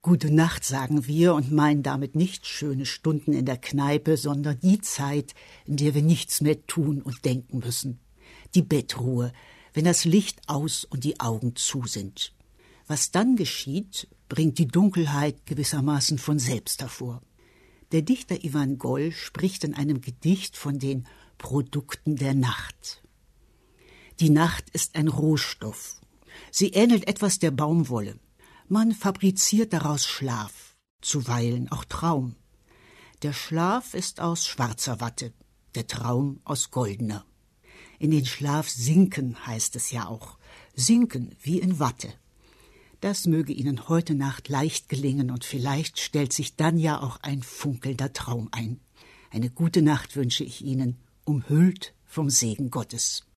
Gute Nacht sagen wir und meinen damit nicht schöne Stunden in der Kneipe, sondern die Zeit, in der wir nichts mehr tun und denken müssen. Die Bettruhe, wenn das Licht aus und die Augen zu sind. Was dann geschieht, bringt die Dunkelheit gewissermaßen von selbst hervor. Der Dichter Ivan Goll spricht in einem Gedicht von den Produkten der Nacht. Die Nacht ist ein Rohstoff. Sie ähnelt etwas der Baumwolle. Man fabriziert daraus Schlaf, zuweilen auch Traum. Der Schlaf ist aus schwarzer Watte, der Traum aus goldener. In den Schlaf sinken heißt es ja auch, sinken wie in Watte. Das möge Ihnen heute Nacht leicht gelingen und vielleicht stellt sich dann ja auch ein funkelnder Traum ein. Eine gute Nacht wünsche ich Ihnen, umhüllt vom Segen Gottes.